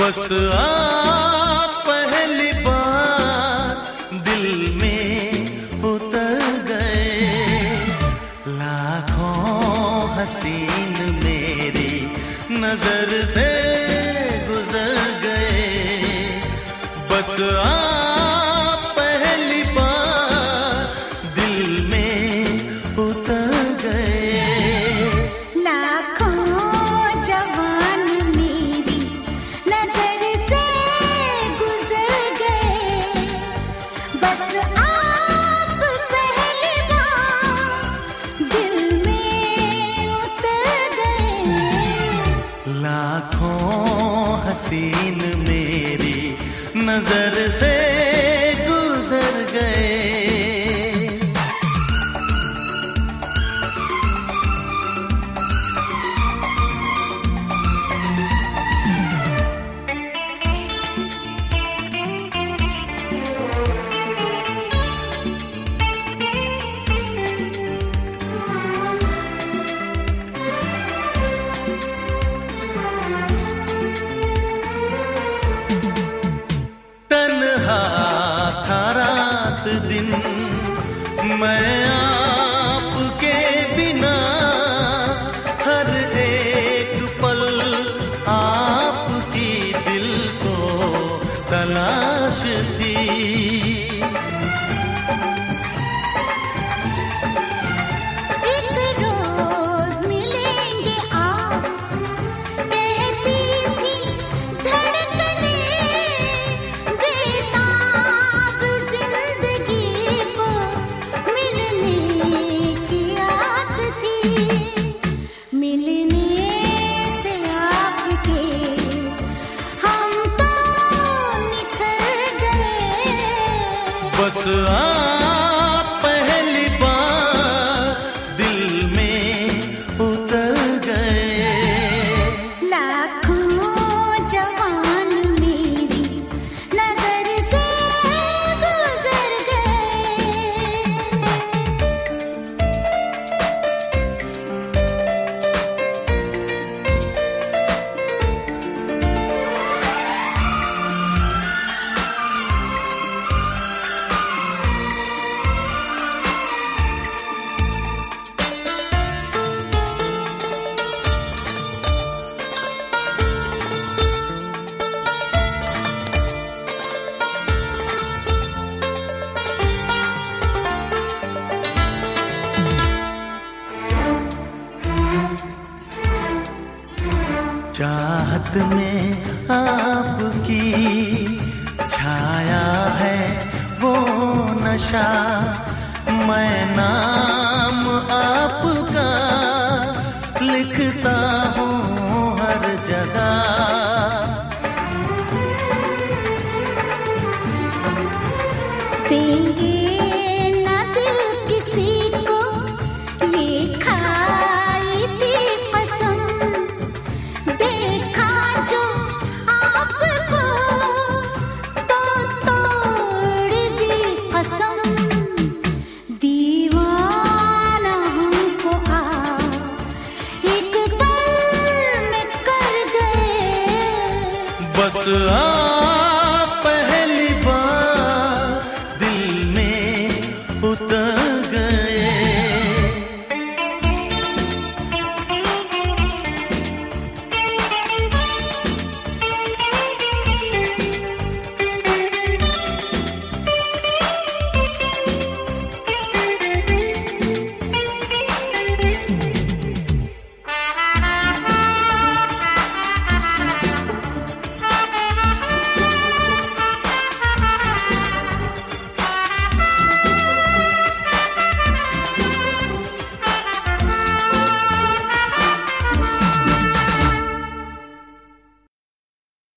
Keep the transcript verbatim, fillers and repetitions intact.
बस आप पहली बार दिल में उतर गए, लाखों हसीन मेरी नजर से गुजर गए। बस आप पहली बार दिल में उतर गए, लाखों जवान मेरी नजर से गुजर गए। बस आप पहली बार दिल में उतर गए, लाखों हसीन मेरी नजर से गुजर गए। दिन मैं आपके बिना हर एक पल आपकी दिल को तलाश थी। एक रोज मिलेंगे आप कहती थी धड़कने, बेताब जिंदगी को मिलने की आस थी। मिलने से आपके हम तो निखर गए, बस आप पहली बार दिल में उतर गए, लाखों जवान मेरी नजर से गुजर गए। चाहत में आपकी छाया है वो नशा, मैं नाम आपका लिखता हूँ हर जगह। देंगे न दिल किसी को ये खाई थी कसम, देखा जो आपको तो तोड़ दी कसम। दीवाना हमको आप एक पल में कर गए, बस